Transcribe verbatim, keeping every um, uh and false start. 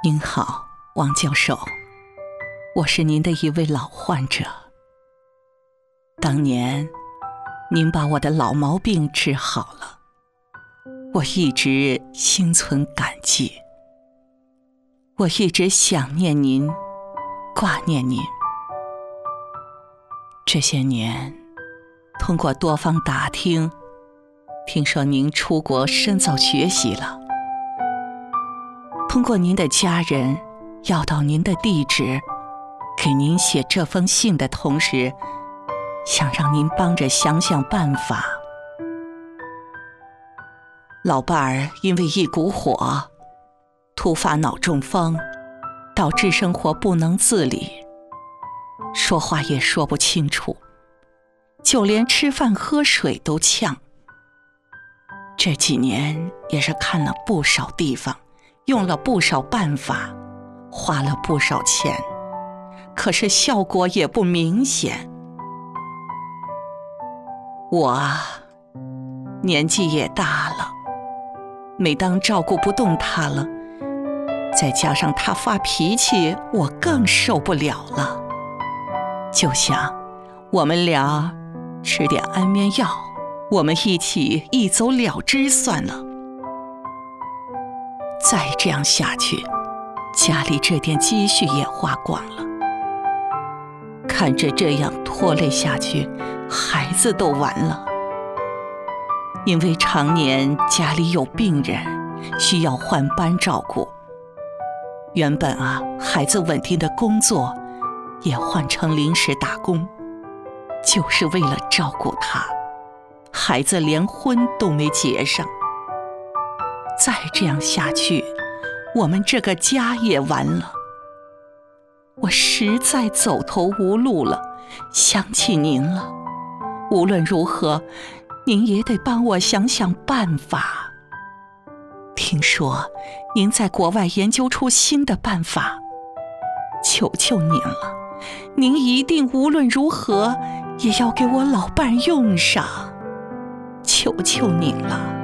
您好，王教授，我是您的一位老患者。当年您把我的老毛病治好了，我一直心存感激。我一直想念您，挂念您。这些年，通过多方打听，听说您出国深造学习了。通过您的家人要到您的地址，给您写这封信的同时，想让您帮着想想办法。老伴儿因为一股火，突发脑中风，导致生活不能自理，说话也说不清楚，就连吃饭喝水都呛。这几年也是看了不少地方，用了不少办法，花了不少钱，可是效果也不明显。我啊，年纪也大了，每当照顾不动他了，再加上他发脾气，我更受不了了。就想我们俩吃点安眠药，我们一起一走了之算了。再这样下去，家里这点积蓄也花光了。看着这样拖累下去，孩子都完了。因为常年家里有病人，需要换班照顾。原本啊，孩子稳定的工作也换成临时打工，就是为了照顾他。孩子连婚都没结上。再这样下去，我们这个家也完了。我实在走投无路了，想起您了。无论如何，您也得帮我想想办法。听说您在国外研究出新的办法，求求您了，您一定无论如何也要给我老伴用上，求求您了。